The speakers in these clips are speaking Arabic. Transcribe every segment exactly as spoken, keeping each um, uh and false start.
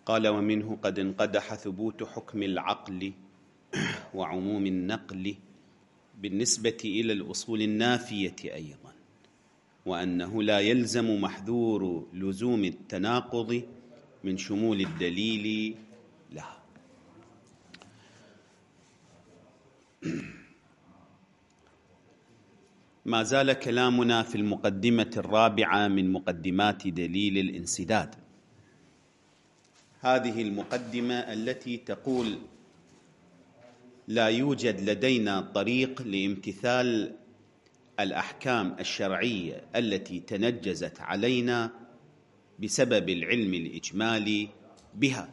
قال: ومنه قد انقدح ثبوت حكم العقل وعموم النقل بالنسبة إلى الأصول النافية أيضا، وأنه لا يلزم محذور لزوم التناقض من شمول الدليل لها. ما زال كلامنا في المقدمة الرابعة من مقدمات دليل الانسداد، هذه المقدمة التي تقول: لا يوجد لدينا طريق لامتثال الأحكام الشرعية التي تنجزت علينا بسبب العلم الإجمالي بها.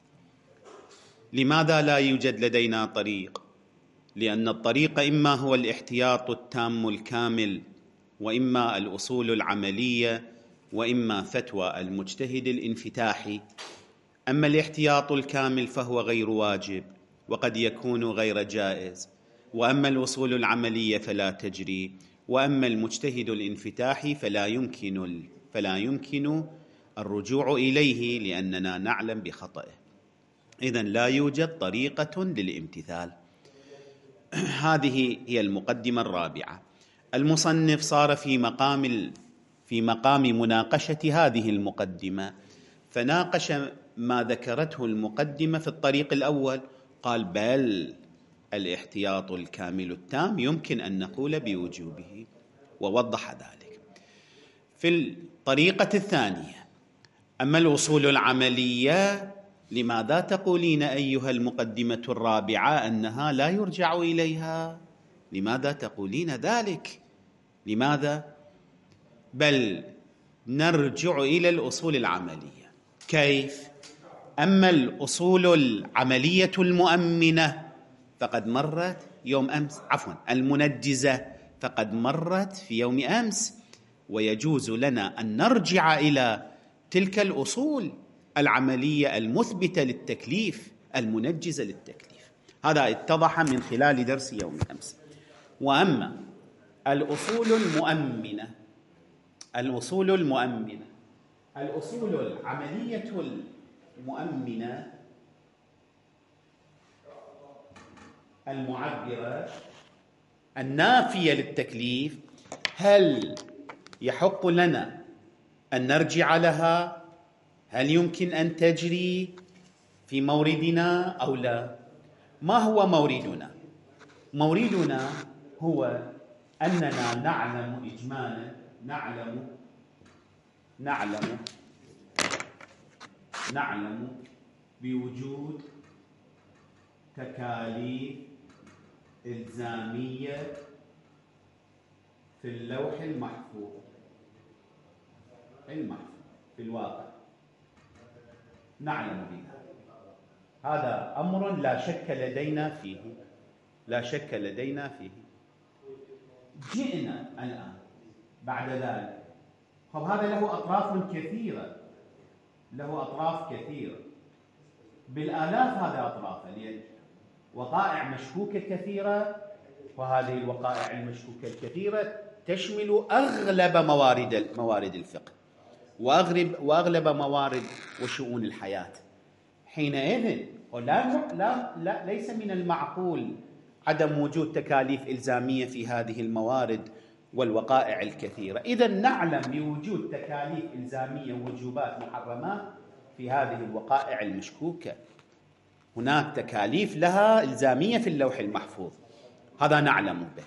لماذا لا يوجد لدينا طريق؟ لأن الطريق إما هو الاحتياط التام الكامل، وإما الأصول العملية، وإما فتوى المجتهد الانفتاحي. أما الاحتياط الكامل فهو غير واجب وقد يكون غير جائز، وأما الأصول العملية فلا تجري، وأما المجتهد الانفتاحي فلا يمكن فلا يمكن الرجوع إليه لأننا نعلم بخطئه. إذن لا يوجد طريقة للامتثال. هذه هي المقدمة الرابعة. المصنف صار في مقام في مقام مناقشة هذه المقدمة، فناقش ما ذكرته المقدمة في الطريق الأول. قال: بل الاحتياط الكامل التام يمكن أن نقول بوجوبه، ووضح ذلك. في الطريقة الثانية: أما الأصول العملية، لماذا تقولين أيها المقدمة الرابعة أنها لا يرجع إليها؟ لماذا تقولين ذلك؟ لماذا؟ بل نرجع إلى الأصول العملية. كيف؟ أما الأصول العملية المؤمنة فقد مرت يوم أمس، عفوا المنجزة فقد مرت في يوم أمس، ويجوز لنا أن نرجع إلى تلك الأصول العملية المثبتة للتكليف المنجزة للتكليف. هذا اتضح من خلال درس يوم أمس. وأما الأصول المؤمنة الأصول المؤمنة الأصول العملية المؤمنة المعبرة النافية للتكليف، هل يحق لنا أن نرجع لها؟ هل يمكن أن تجري في موردنا أو لا؟ ما هو موردنا؟ موردنا هو أننا نعلم إجمالا نعلم نعلم نعلم بوجود تكاليف إلزامية في اللوح المحفوظ المحفوظ في الواقع، نعلم بها. هذا أمر لا شك لدينا فيه لا شك لدينا فيه جئنا الآن بعد ذلك، طب هذا له أطراف كثيرة له أطراف كثيرة بالآلاف، هذا أطراف وقائع مشكوكة كثيرة، وهذه الوقائع المشكوكة الكثيرة تشمل أغلب موارد موارد الفقه وأغلب وأغلب موارد وشؤون الحياة. حينئذ لا لا لا ليس من المعقول عدم وجود تكاليف إلزامية في هذه الموارد والوقائع الكثيرة. إذن نعلم بوجود تكاليف إلزامية ووجوبات محرمات في هذه الوقائع المشكوكة. هناك تكاليف لها إلزامية في اللوح المحفوظ، هذا نعلم به.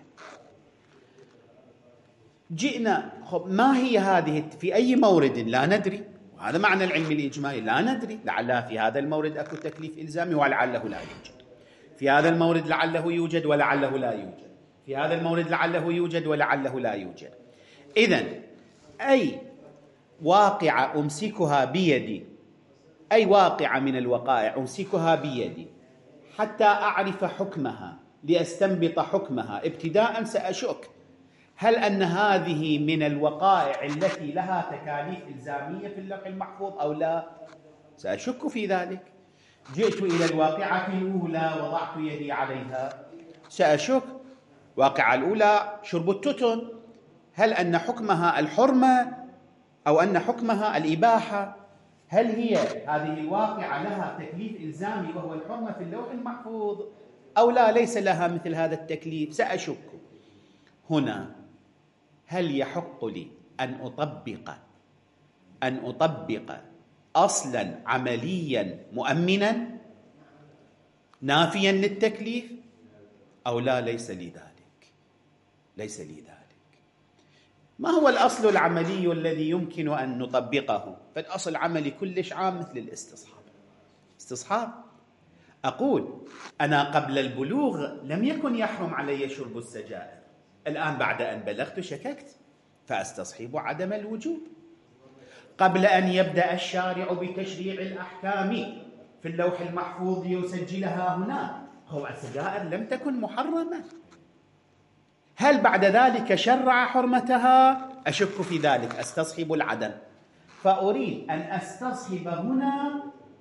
جئنا، ما هي هذه في أي مورد؟ لا ندري، وهذا معنى العلم الإجمالي، لا ندري. لعلها في هذا المورد أكو تكليف إلزامي ولعله لا يوجد، في هذا المورد لعله يوجد ولعله لا يوجد، في هذا المورد لعله يوجد ولعله لا يوجد. إذن أي واقعة أمسكها بيدي، أي واقعة من الوقائع أمسكها بيدي حتى أعرف حكمها لأستنبط حكمها ابتداء، سأشك هل أن هذه من الوقائع التي لها تكاليف إلزامية في اللوح المحفوظ أو لا؟ سأشك في ذلك. جئت إلى الواقعة الأولى وضعت يدي عليها، سأشك. واقعة الأولى شرب التتن، هل أن حكمها الحرمة أو أن حكمها الإباحة؟ هل هي هذه الواقعة لها تكليف إلزامي وهو الحرمة في اللوح المحفوظ أو لا ليس لها مثل هذا التكليف؟ سأشك هنا. هل يحق لي أن أطبق أن أطبق أصلا عمليا مؤمنا نافيا للتكليف أو لا؟ ليس لي ذلك، ليس لي ذلك. ما هو الأصل العملي الذي يمكن أن نطبقه؟ فالأصل عملي كلش عام مثل الاستصحاب. استصحاب أقول أنا قبل البلوغ لم يكن يحرم علي شرب السجائر، الآن بعد أن بلغت شككت فأستصحب عدم الوجوب. قبل أن يبدأ الشارع بتشريع الأحكام في اللوح المحفوظ يسجلها هنا، هو السجائر لم تكن محرمة. هل بعد ذلك شرع حرمتها؟ أشك في ذلك، أستصحب العدم. فأريد أن أستصحب هنا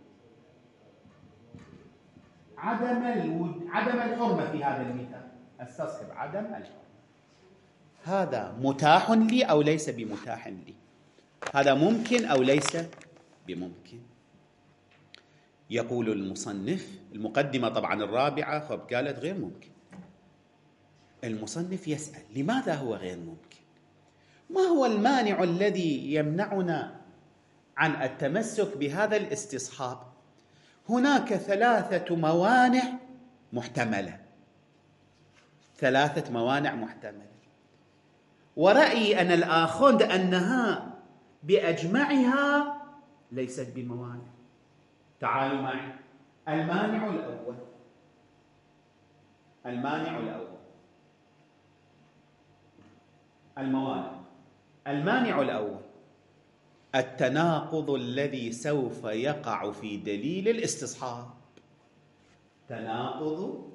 عدم الوجود، عدم الحرمة في هذا المثال، أستصحب عدم الحرمة. هذا متاح لي أو ليس بمتاح لي؟ هذا ممكن أو ليس بممكن؟ يقول المصنف، المقدمة طبعا الرابعة خب قالت غير ممكن. المصنف يسأل لماذا هو غير ممكن؟ ما هو المانع الذي يمنعنا عن التمسك بهذا الاستصحاب؟ هناك ثلاثة موانع محتملة، ثلاثة موانع محتملة، ورأيي أنا الآخذ أنها بأجمعها ليست بموانع. تعالوا معي. المانع الأول، المانع الأول الموانع. المانع الأول التناقض الذي سوف يقع في دليل الاستصحاب. تناقض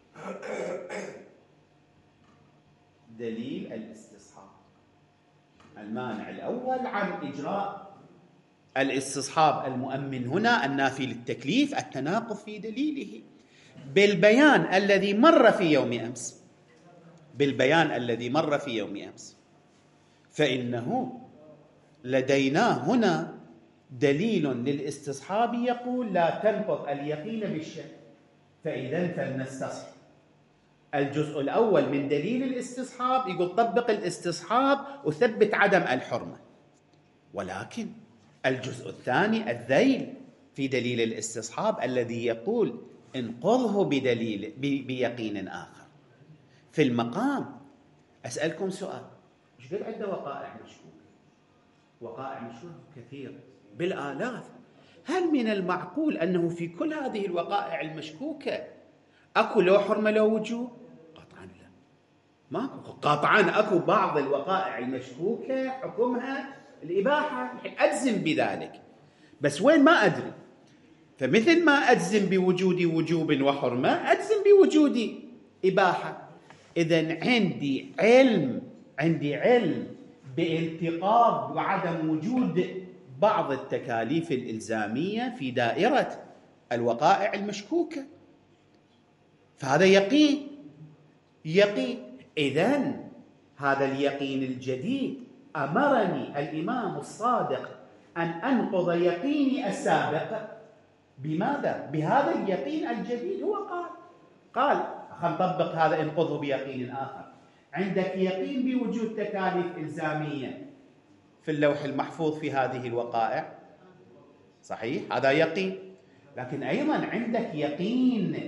دليل الاستصحاب. المانع الأول عن إجراء الاستصحاب المؤمن هنا النافي للتكليف التناقض في دليله بالبيان الذي مر في يوم أمس، بالبيان الذي مر في يوم أمس. فإنه لدينا هنا دليل للاستصحاب يقول لا تنقض اليقين بالشك، فإذا فلنستصحب. الجزء الأول من دليل الاستصحاب يقول طبق الاستصحاب وثبت عدم الحرمة، ولكن الجزء الثاني الذيل في دليل الاستصحاب الذي يقول انقضه بدليل بيقين آخر. في المقام أسألكم سؤال، ايش قد عنده وقائع مشكوكة؟ وقائع مشكوكة كثيرة بالآلاف. هل من المعقول أنه في كل هذه الوقائع المشكوكة أكو لو حرمة لو وجوب؟ قطعا لا، ما قطعا أكو بعض الوقائع المشكوكة حكمها الإباحة، أجزم بذلك، بس وين ما أدري. فمثل ما أجزم بوجود وجوب وحرمة أجزم بوجود إباحة. إذن عندي علم عندي علم بانتقاض وعدم وجود بعض التكاليف الإلزامية في دائرة الوقائع المشكوكة، فهذا يقين يقين. إذن هذا اليقين الجديد أمرني الإمام الصادق أن أنقض يقيني السابق. بماذا؟ بهذا اليقين الجديد. هو قال قال خلينا نطبق هذا، انقضه بيقين آخر. عندك يقين بوجود تكاليف إلزامية في اللوح المحفوظ في هذه الوقائع، صحيح، هذا يقين. لكن أيضا عندك يقين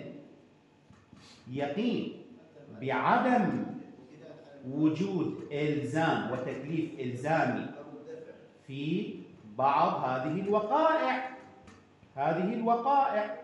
يقين بعدم وجود إلزام وتكليف إلزامي في بعض هذه الوقائع هذه الوقائع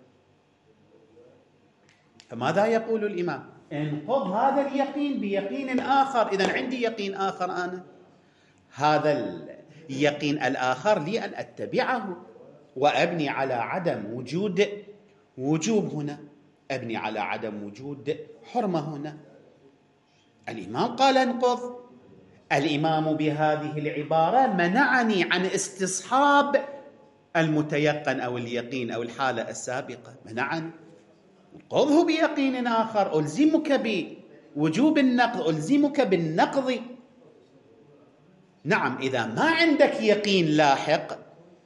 فماذا يقول الإمام؟ انقض هذا اليقين بيقين آخر. إذن عندي يقين آخر أنا، هذا اليقين الآخر لي أن أتبعه وأبني على عدم وجود وجوب هنا، أبني على عدم وجود حرمة هنا. الإمام قال انقض. الإمام بهذه العبارة منعني عن استصحاب المتيقن أو اليقين أو الحالة السابقة، منعني. انقضه بيقين آخر، ألزمك بوجوب النقض، ألزمك بالنقض. نعم، إذا ما عندك يقين لاحق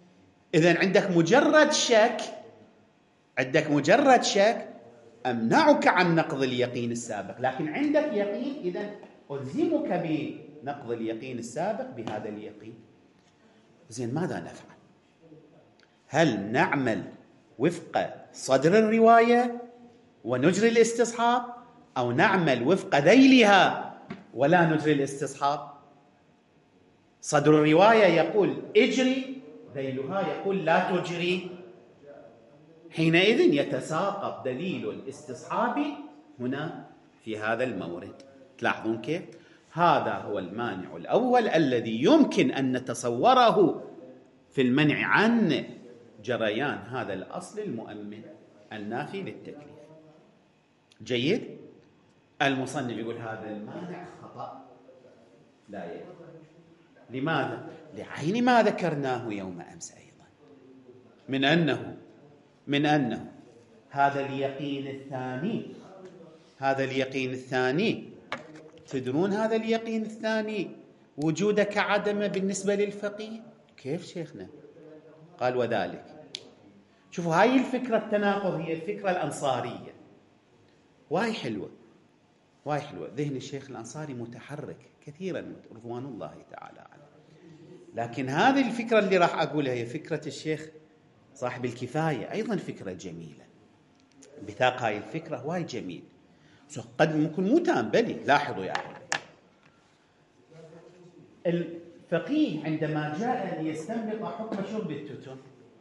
إذن عندك مجرد شك، عندك مجرد شك أمنعك عن نقض اليقين السابق، لكن عندك يقين، إذن ألزمك بنقض اليقين السابق بهذا اليقين. زين، ماذا نفعل؟ هل نعمل وفق صدر الرواية ونجري الاستصحاب، أو نعمل وفق ذيلها ولا نجري الاستصحاب؟ صدر الرواية يقول اجري، ذيلها يقول لا تجري. حينئذ يتساقط دليل الاستصحاب هنا في هذا المورد. تلاحظون كيف؟ هذا هو المانع الأول الذي يمكن أن نتصوره في المنع عن جريان هذا الأصل المؤمن النافي للتكليف. جيد؟ المصنف يقول هذا المانع خطأ لا يكفي. لماذا؟ لعين ما ذكرناه يوم أمس أيضا من أنه من أنه هذا اليقين الثاني هذا اليقين الثاني تدرون هذا اليقين الثاني وجوده كعدمه بالنسبة للفقيه. كيف شيخنا؟ قال وذلك. شوفوا هاي الفكرة التناقض هي الفكرة الأنصارية، واي حلوة واي حلوة. ذهن الشيخ الأنصاري متحرك كثيرا رضوان الله تعالى عليه، لكن هذه الفكرة اللي راح أقولها هي فكرة الشيخ صاحب الكفاية، أيضا فكرة جميلة. بثاق هاي الفكرة واي جميل، قد ممكن مو تام بلي. لاحظوا يا أحبابي، الفقيه عندما جاء ليستنبط حكم شرب التتن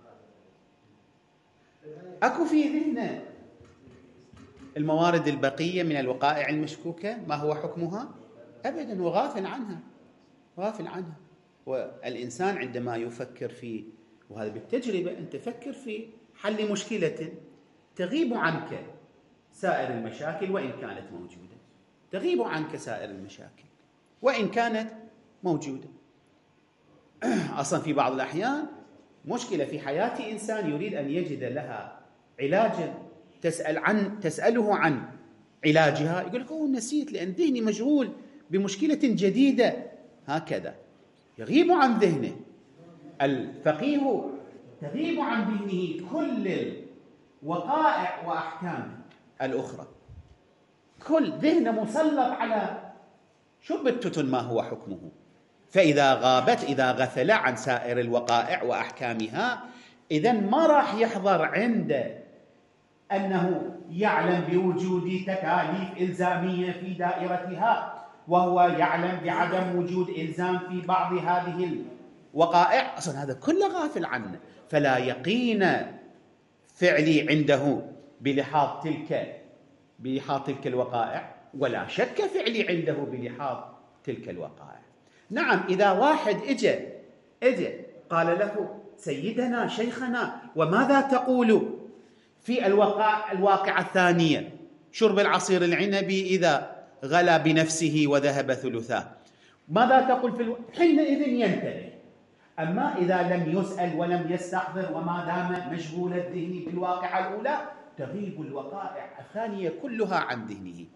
أكو في ذهنه الموارد البقية من الوقائع المشكوكة ما هو حكمها؟ أبدا، هو غافل عنها غافل عنها. والإنسان عندما يفكر في، وهذا بالتجربة، أنت تفكر في حل مشكلة تغيب عنك سائر المشاكل وإن كانت موجودة، تغيب عنك سائر المشاكل وإن كانت موجودة. أصلا في بعض الأحيان مشكلة في حياة إنسان يريد أن يجد لها علاجا، تسأل عن تسأله عن علاجها، يقول لك أوه نسيت لأن ذهني مشغول بمشكلة جديدة. هكذا يغيب عن ذهنه. الفقيه تغيب عن ذهنه كل الوقائع وأحكام الأخرى، كل ذهنه مسلط على شرب التتن ما هو حكمه. فإذا غابت، إذا غفل عن سائر الوقائع وأحكامها، إذن ما راح يحضر عنده أنه يعلم بوجود تكاليف إلزامية في دائرتها، وهو يعلم بعدم وجود إلزام في بعض هذه الوقائع. أصلا هذا كله غافل عنه، فلا يقين فعلي عنده بلحاظ تلك بلحاظ تلك الوقائع، ولا شك فعلي عنده بلحاظ تلك الوقائع. نعم، إذا واحد إجا إجا قال له سيدنا شيخنا وماذا تقول في الواقع الواقعة الثانية، شرب العصير العنبي إذا غلا بنفسه وذهب ثلثاه، ماذا تقول في الو... حينئذ ينتبه. أما إذا لم يسأل ولم يستحضر وما دام مشغول الذهن بالواقعة الأولى، تغيب الوقائع الثانية كلها عن ذهنه،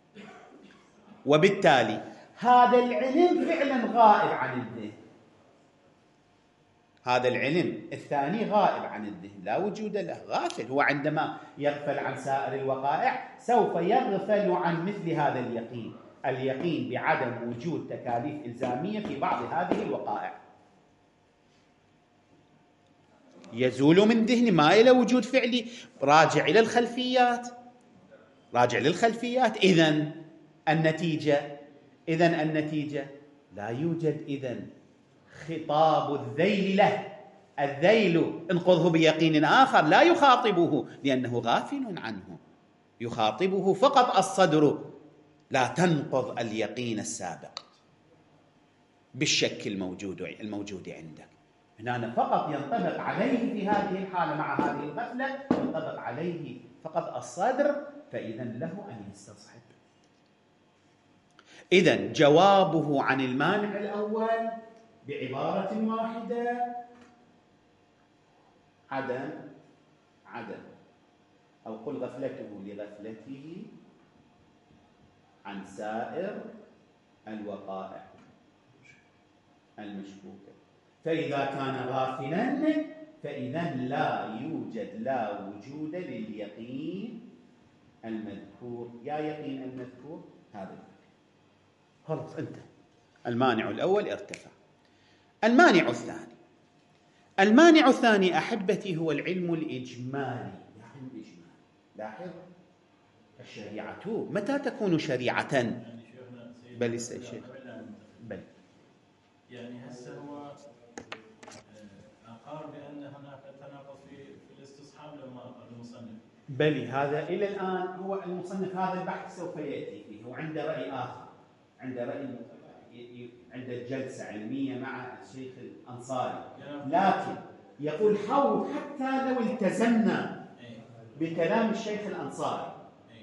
وبالتالي هذا العلم فعلا غائب عن الذهن. هذا العلم الثاني غائب عن الذهن، لا وجود له، غافل. هو عندما يغفل عن سائر الوقائع سوف يغفل عن مثل هذا اليقين، اليقين بعدم وجود تكاليف إلزامية في بعض هذه الوقائع. يزول من ذهني، ما إلى وجود فعلي، راجع إلى الخلفيات راجع للخلفيات. إذن النتيجة إذن النتيجة لا يوجد إذن خطاب الذيل له. الذيل انقضه بيقين آخر لا يخاطبه لأنه غافل عنه، يخاطبه فقط الصدر. لا تنقض اليقين السابق بالشك الموجود الموجود عندك. هنا فقط ينطبق عليه في هذه الحالة مع هذه الغفلة، ينطبق عليه فقط الصدر، فإذا له أن يستصحب. إذن جوابه عن المانع الأول بعبارة واحدة عدم عدم أو قل غفلته لغفلته عن سائر الوقائع المشكوكة. فإذا كان غافلا فإذا لا يوجد لا وجود لليقين المذكور. يا يقين المذكور هذا خلاص انتهى. المانع الأول ارتفع. المانع الثاني المانع الثاني أحبتي هو العلم الإجمالي. يعني الإجمال، لاحظ الشريعة متى تكون شريعة؟ بل الشيخ بل يعني هسه هو أقر بأن هناك تناقض في الاستصحاب لما قال المصنف. بل هذا إلى الآن هو المصنف هذا البحث سوف يأتي فيه، وعنده رأي آخر، عنده رأي عنده جلسة علمية مع الشيخ الأنصاري، لكن يقول حول حتى لو التزمنا بكلام الشيخ الأنصاري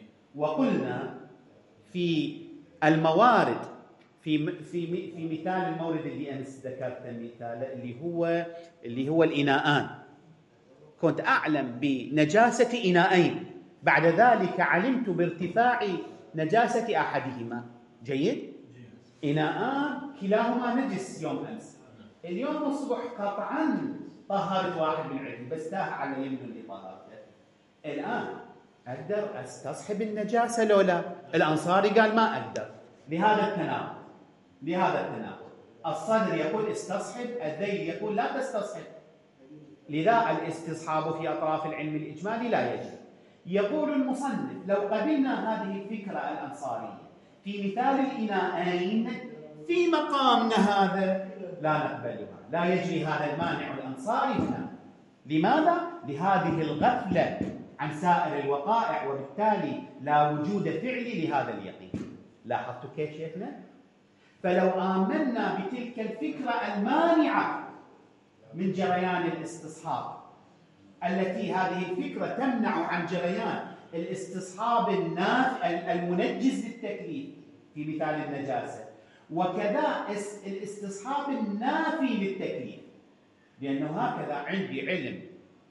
وقلنا في الموارد في في في مثال المورد اللي أمس ذكرت مثال اللي هو اللي هو الإناءان، كنت أعلم بنجاسة إناءين، بعد ذلك علمت بارتفاع نجاسة أحدهما. جيد؟ إناءان كلاهما نجس يوم أمس، اليوم الصبح قطعا طهرت واحد من عندي بس تاه على يمين اللي طهرته. الآن أقدر أستصحب النجاسة لو لا؟ الأنصاري قال ما أقدر، لهذا التناقض لهذا التناقض الصدر يقول استصحب، الذيل يقول لا تستصحب. لذا الاستصحاب في أطراف العلم الإجمالي لا يجب. يقول المصنف لو قبلنا هذه الفكرة الأنصارية في مثال الإناءين في مقامنا هذا لا نقبلها، لا يجري هذا المانع الأنصاري هنا. لماذا؟ لهذه الغفلة عن سائر الوقائع، وبالتالي لا وجود فعلي لهذا اليقين. لاحظتوا كيف شيخنا؟ فلو آمنا بتلك الفكرة المانعة من جريان الاستصحاب، التي هذه الفكرة تمنع عن جريان الاستصحاب الناف المنجز للتكليف في مثال النجاسة، وكذا الاستصحاب النافي للتكليف، لأنه هكذا عندي علم،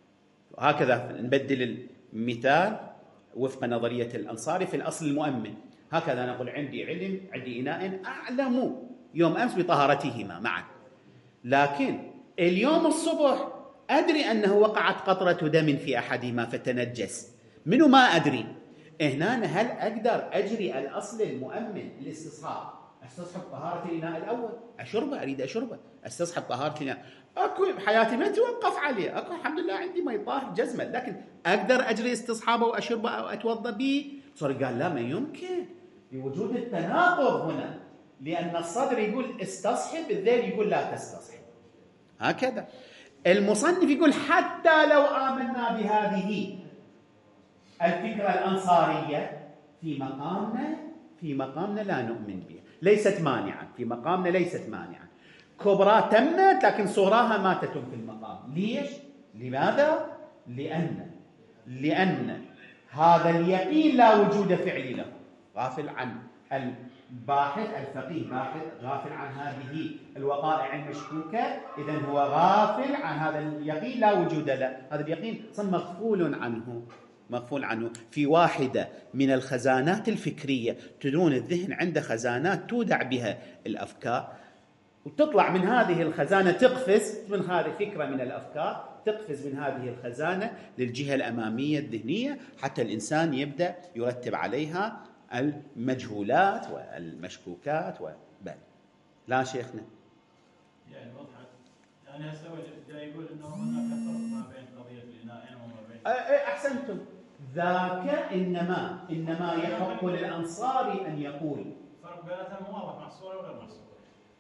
هكذا نبدل المثال وفق نظرية الأنصاري في الأصل المؤمن، هكذا نقول عندي علم، عندي إناء أعلم يوم أمس بطهارتهما معا، لكن اليوم الصبح أدري أنه وقعت قطرة دم في أحدهما فتنجس، منو ما أدري. هنا هل أقدر أجري الأصل المؤمن الاستصحاب، استصحب طهارة الإناء الأول، أشربه، أريد أشربه، استصحب طهارة الإناء، أكو حياتي ما توقف عليه، أكو الحمد لله عندي ما يطهر جزمة، لكن أقدر أجري استصحابه وأشربه أو أتوضأ به؟ صار قال لا، ما يمكن، لوجود التناقض هنا، لأن الصدر يقول استصحب، الذيل يقول لا تستصحب. هكذا المصنف يقول حتى لو آمنا بهذه الفكرة الأنصارية في مقامنا في مقامنا لا نؤمن بها، ليست مانعة في مقامنا، ليست مانعة. كبرى تمت لكن صغراها ما تتم في المقام. ليش؟ لماذا؟ لأن لأن هذا اليقين لا وجود فعلي له، غافل عن الباحث الفقيه، باحث غافل عن هذه الوقائع المشكوكة، إذن هو غافل عن هذا اليقين لا وجود له، هذا اليقين صار مغفول عنه مغفول عنه في واحدة من الخزانات الفكرية. تدرون الذهن عنده خزانات تودع بها الأفكار، وتطلع من هذه الخزانة تقفز من هذه فكرة من الأفكار، تقفز من هذه الخزانة للجهة الأمامية الذهنية، حتى الإنسان يبدأ يرتب عليها المجهولات والمشكوكات. وبل لا شيخنا يعني وضحت. يعني هسه جاي يقول انه هناك فرق ما بين قضيه الاناءين وما بين احسنتم، ذاك انما انما يحق للانصاري ان يقول فرق بيناتهم واضح، محصوره وغير محصوره.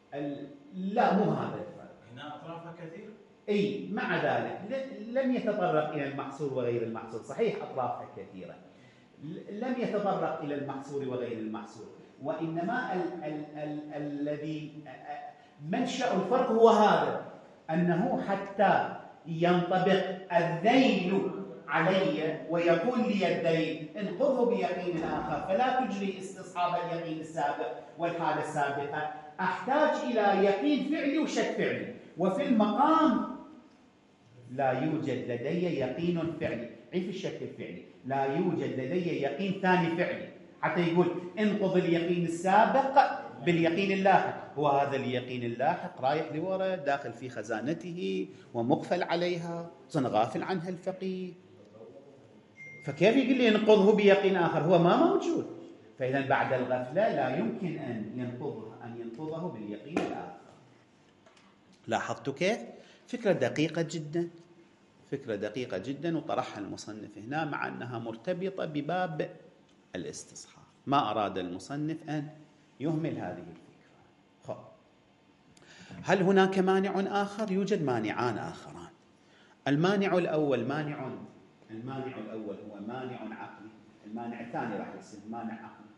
لا مو هذا الفرق، هنا اطرافها كثير. اي مع ذلك لم يتطرق الى المحصور وغير المحصور، صحيح اطرافها كثيره، لم يتطرق إلى المحصور وغير المحصور، وإنما ال- ال- ال- الذي منشأ الفرق هو هذا، أنه حتى ينطبق الذيل علي ويقول لي الذيل انقضه بيقين آخر، فلا تجري استصحاب اليقين السابق والحالة السابقة، أحتاج إلى يقين فعلي وشك فعلي، وفي المقام لا يوجد لدي يقين فعلي، عيف الشك الفعلي، لا يوجد لدي يقين ثاني فعلي حتى يقول انقض اليقين السابق باليقين اللاحق، هو هذا اليقين اللاحق رايح لورا داخل في خزانته ومقفل عليها أصلا غافل عنها الفقيه، فكيف يقول لي ينقضه بيقين آخر؟ هو ما موجود. فإذا بعد الغفلة لا يمكن أن ينقضه أن ينقضه باليقين الآخر. لاحظتوا كيف؟ فكرة دقيقة جدا، فكرة دقيقة جدا، وطرحها المصنف هنا مع أنها مرتبطة بباب الاستصحاب. ما أراد المصنف أن يهمل هذه الفكرة. خب. هل هناك مانع آخر؟ يوجد مانعان آخران. المانع الأول مانع المانع الأول هو مانع عقلي، المانع الثاني راح يصير مانع عقلي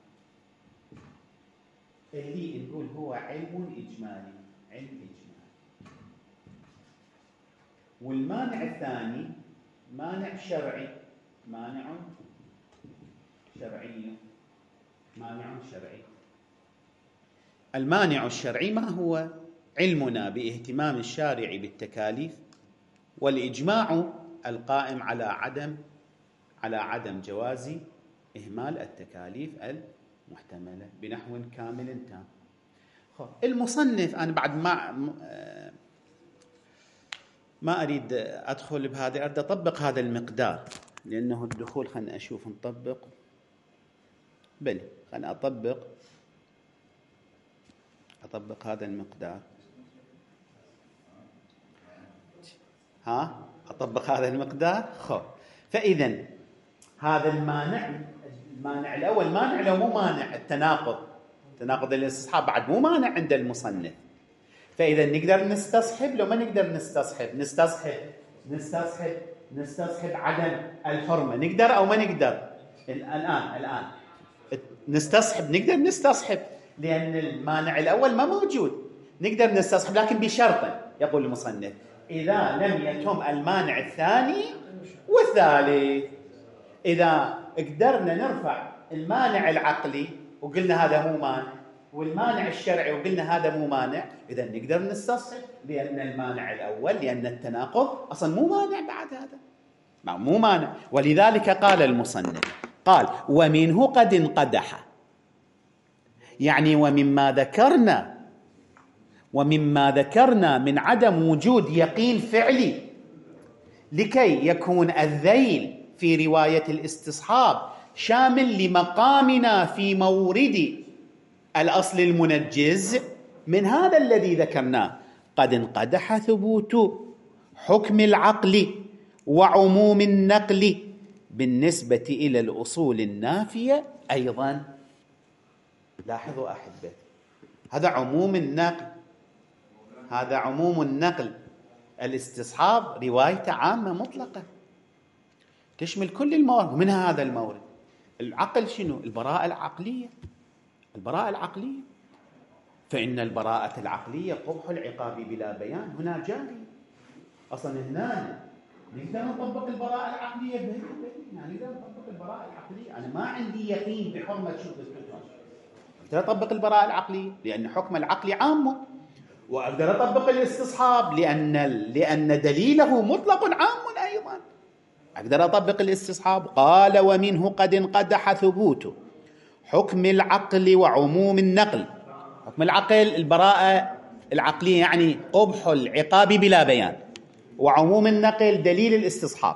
اللي نقول هو علم إجمالي، علم إجمالي. والمانع الثاني مانع شرعي، مانع شرعي، مانع شرعي. المانع الشرعي ما هو؟ علمنا باهتمام الشارع بالتكاليف والإجماع القائم على عدم على عدم جواز إهمال التكاليف المحتملة بنحو كامل تام. المصنف أنا بعد ما ما أريد أدخل بهذا، أريد أطبق هذا المقدار، لأنه الدخول خلنا أشوف نطبق بل خلنا أطبق أطبق هذا المقدار. ها أطبق هذا المقدار. خب فإذا هذا المانع المانع الأول مانع لو مو مانع التناقض، تناقض الاستصحاب بعد مو مانع عند المصنف. فإذا نقدر نستصحب لو ما نقدر نستصحب نستصحب نستصحب نستصحب عدم الحرمة، نقدر أو ما نقدر؟ الآن الآن نستصحب، نقدر نستصحب لأن المانع الأول ما موجود، نقدر نستصحب لكن بشرط يقول المصنف إذا لم يتم المانع الثاني والثالث. إذا قدرنا نرفع المانع العقلي وقلنا هذا مو مانع، والمانع الشرعي وقلنا هذا مو مانع، إذا نقدر نستصحب لأن المانع الأول، لأن التناقض أصلا مو مانع بعد هذا، مو مانع. ولذلك قال المصنف قال ومنه قد انقدح، يعني ومما ذكرنا ومما ذكرنا من عدم وجود يقين فعلي لكي يكون الذيل في رواية الاستصحاب شامل لمقامنا في مورد الأصل المنجز من هذا الذي ذكرناه قد انقدح ثبوت حكم العقل وعموم النقل بالنسبة إلى الأصول النافية أيضا. لاحظوا أحبتي، هذا عموم النقل، هذا عموم النقل. الاستصحاب روايته عامة مطلقة تشمل كل الموارد، ومنها هذا المورد. العقل شنو؟ البراءة العقلية، البراءة العقلية. فإن البراءة العقلية قبح العقاب بلا بيان هنا جاري. أصلا هنا نقدر نطبق البراءة العقلية بهذه، يعني نقدر نطبق البراءة العقلية. أنا ما عندي يقين بحرمة شرب التتر، أقدر أطبق البراءة العقلية لأن حكم العقل عام، وأقدر أطبق الاستصحاب لأن لأن دليله مطلق عام أيضا. أقدر أطبق الاستصحاب. قال ومنه قد انقدح ثبوت حكم العقل وعموم النقل. حكم العقل البراءة العقلية يعني قبح العقاب بلا بيان، وعموم النقل دليل الاستصحاب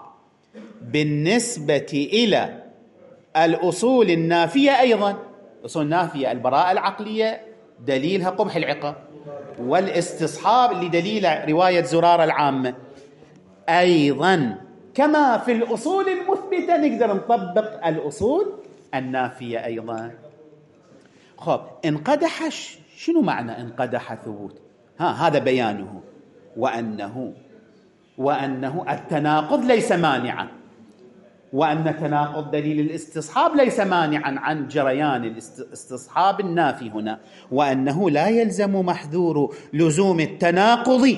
بالنسبة إلى الأصول النافية أيضا. أصول نافية البراءة العقلية دليلها قبح العقاب، والاستصحاب لدليل رواية زرارة العامة أيضا. كما في الأصول المثبتة نقدر نطبق الأصول النافية أيضا. خب انقدح، شنو معنى انقدح ثبوت؟ ها هذا بيانه، وأنه وأنه التناقض ليس مانعا، وأن تناقض دليل الاستصحاب ليس مانعا عن جريان الاستصحاب النافي هنا، وأنه لا يلزم محذور لزوم التناقض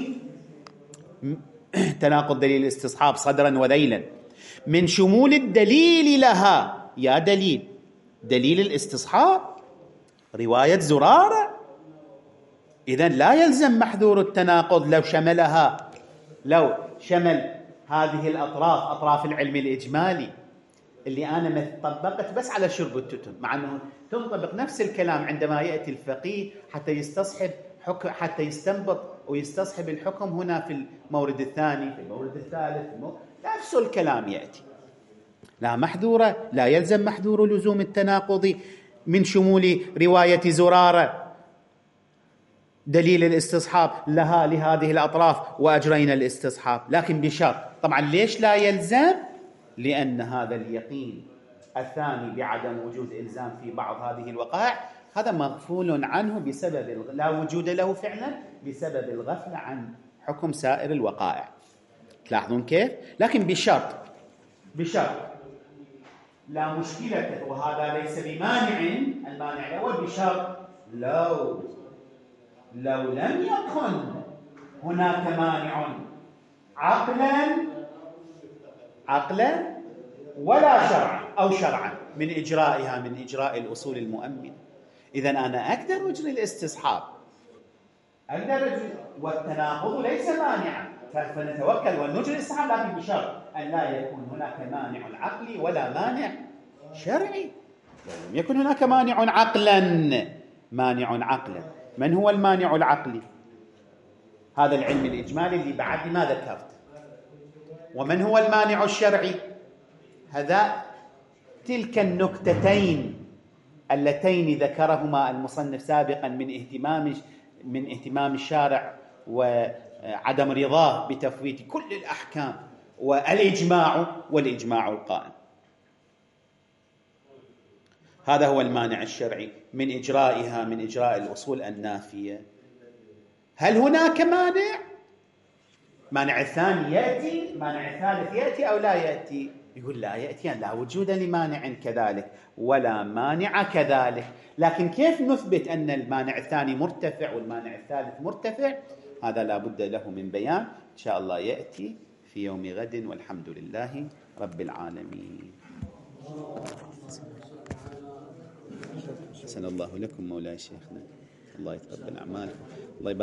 تناقض دليل الاستصحاب صدرا وذيلا من شمول الدليل لها. يا دليل دليل الاستصحاب رواية زرارة، إذن لا يلزم محذور التناقض لو شملها، لو شمل هذه الأطراف، أطراف العلم الإجمالي اللي أنا طبقت بس على شرب التتم، مع أنه تنطبق نفس الكلام عندما يأتي الفقيه حتى يستصحب حكم حتى يستنبط ويستصحب الحكم هنا في المورد الثاني، في المورد الثالث، المورد نفس الكلام يأتي. لا محذورة، لا يلزم محذور لزوم التناقض من شمول رواية زرارة دليل الاستصحاب لها لهذه الأطراف وأجرينا الاستصحاب، لكن بشرط. طبعا ليش لا يلزم؟ لأن هذا اليقين الثاني بعدم وجود إلزام في بعض هذه الوقائع هذا مغفول عنه بسبب لا وجود له فعلا، بسبب الغفلة عن حكم سائر الوقائع. تلاحظون كيف؟ لكن بشرط بشرط لا مشكلة، وهذا ليس بمانع، المانع الأول بشرط لو لو لم يكن هناك مانع عقلا عقلا ولا شرعا أو شرعا من إجرائها، من إجراء الأصول المؤمنة. إذن أنا أقدر أجري الاستصحاب، أقدر أجري، والتناقض ليس مانعا، فنتوكل ونجري الاستصحاب، لكن بشرط أن لا يكون هناك مانع عقلي ولا مانع شرعي. لم يكن هناك مانع عقلا، مانع عقلا. من هو المانع العقلي؟ هذا العلم الإجمالي اللي بعد ما ذكرت. ومن هو المانع الشرعي؟ هذا تلك النكتتين اللتين ذكرهما المصنف سابقا من اهتمام من اهتمام الشارع وعدم رضاه بتفويت كل الأحكام، والإجماع والإجماع القائم. هذا هو المانع الشرعي من إجرائها، من إجراء الأصول النافية. هل هناك مانع؟ مانع الثاني يأتي، مانع الثالث يأتي أو لا يأتي؟ يقول لا يأتي، لا وجود لمانع كذلك ولا مانع كذلك. لكن كيف نثبت أن المانع الثاني مرتفع والمانع الثالث مرتفع؟ هذا لا بد له من بيان، إن شاء الله يأتي في يوم غد، والحمد لله رب العالمين. حسن الله لكم مولاي شيخنا، الله يتقبل أعمالكم. الله